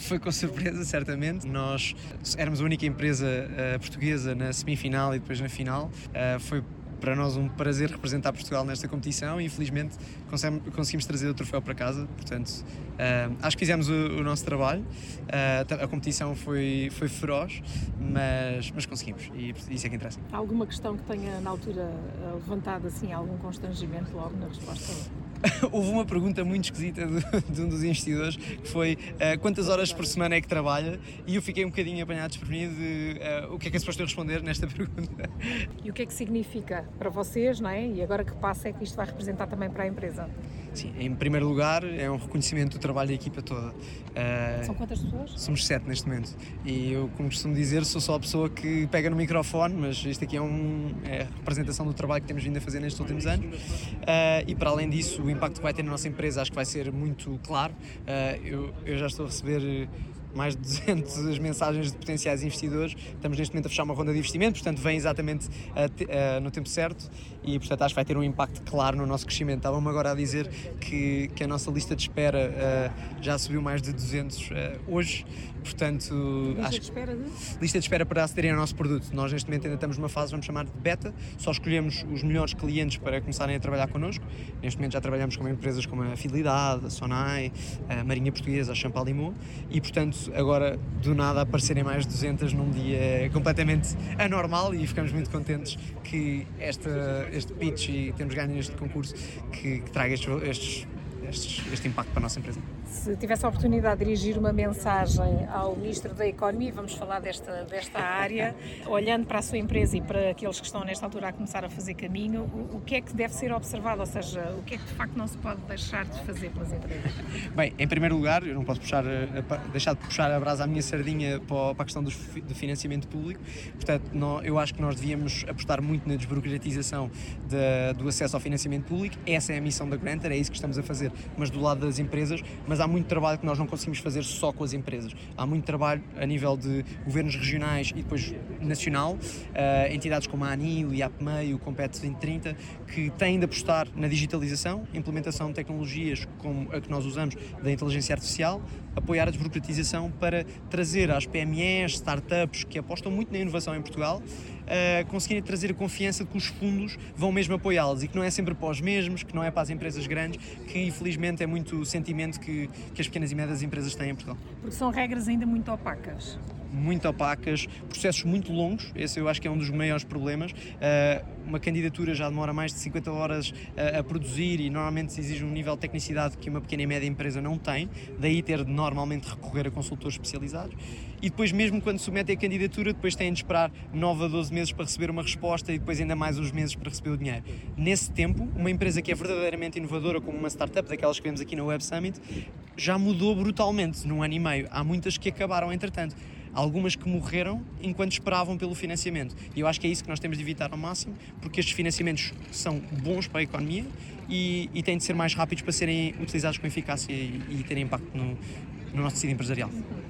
Foi com surpresa, certamente. Nós éramos a única empresa portuguesa na semifinal e depois na final. Foi para nós um prazer representar Portugal nesta competição e infelizmente conseguimos trazer o troféu para casa, portanto acho que fizemos o nosso trabalho. A competição foi feroz, mas conseguimos e isso é que interessa. Há alguma questão que tenha na altura levantado assim, algum constrangimento logo na resposta? Houve uma pergunta muito esquisita de um dos investidores que foi quantas horas por semana é que trabalha, e eu fiquei um bocadinho apanhado desprevenido de o que é suposto eu responder nesta pergunta. E o que é que significa para vocês, não é? E agora que passo é que isto vai representar também para a empresa? Sim, em primeiro lugar é um reconhecimento do trabalho da equipa toda. São quantas pessoas? Somos 7 neste momento e eu, como costumo dizer, sou só a pessoa que pega no microfone, mas isto aqui é a representação do trabalho que temos vindo a fazer nestes últimos anos. E para além disso, o impacto que vai ter na nossa empresa acho que vai ser muito claro. Eu já estou a receber mais de 200 mensagens de potenciais investidores. Estamos neste momento a fechar uma ronda de investimento, portanto vem exatamente no tempo certo e portanto acho que vai ter um impacto claro no nosso crescimento. Estavam-me agora a dizer que a nossa lista de espera já subiu mais de 200 hoje, portanto... Lista de espera para acederem ao nosso produto. Nós neste momento ainda estamos numa fase, vamos chamar de beta, só escolhemos os melhores clientes para começarem a trabalhar connosco. Neste momento já trabalhamos com empresas como a Fidelidade, a Sonai, a Marinha Portuguesa, a Champalimau e portanto agora do nada aparecerem mais de 200 num dia é completamente anormal e ficamos muito contentes que este pitch e temos ganho neste concurso que traga este impacto para a nossa empresa. Se tivesse a oportunidade de dirigir uma mensagem ao Ministro da Economia, vamos falar desta área, olhando para a sua empresa e para aqueles que estão nesta altura a começar a fazer caminho, o que é que deve ser observado, ou seja, o que é que de facto não se pode deixar de fazer pelas empresas? Bem, em primeiro lugar, eu não posso deixar de puxar a brasa à minha sardinha para a questão do financiamento público, portanto eu acho que nós devíamos apostar muito na desburocratização do acesso ao financiamento público. Essa é a missão da Granter, é isso que estamos a fazer, mas do lado das empresas, mas há muito trabalho que nós não conseguimos fazer só com as empresas. Há muito trabalho a nível de governos regionais e depois nacional, entidades como a ANI, o IAPMEI, o Compete 2030, que têm de apostar na digitalização, implementação de tecnologias como a que nós usamos da inteligência artificial, apoiar a desburocratização para trazer às PMEs, startups que apostam muito na inovação em Portugal, conseguirem trazer a confiança de que os fundos vão mesmo apoiá-los e que não é sempre para os mesmos, que não é para as empresas grandes, que infelizmente é muito o sentimento que as pequenas e médias empresas têm em Portugal. Porque são regras ainda muito opacas. Muito opacas, processos muito longos, esse eu acho que é um dos maiores problemas. Uma candidatura já demora mais de 50 horas a produzir e normalmente exige um nível de tecnicidade que uma pequena e média empresa não tem, daí ter de normalmente recorrer a consultores especializados. E depois, mesmo quando submetem a candidatura, depois têm de esperar 9 a 12 meses para receber uma resposta e depois ainda mais uns meses para receber o dinheiro. Nesse tempo, uma empresa que é verdadeiramente inovadora, como uma startup, daquelas que vemos aqui na Web Summit, já mudou brutalmente num ano e meio. Há muitas que acabaram entretanto. Algumas que morreram enquanto esperavam pelo financiamento. E eu acho que é isso que nós temos de evitar ao máximo, porque estes financiamentos são bons para a economia e têm de ser mais rápidos para serem utilizados com eficácia e terem impacto no nosso tecido empresarial.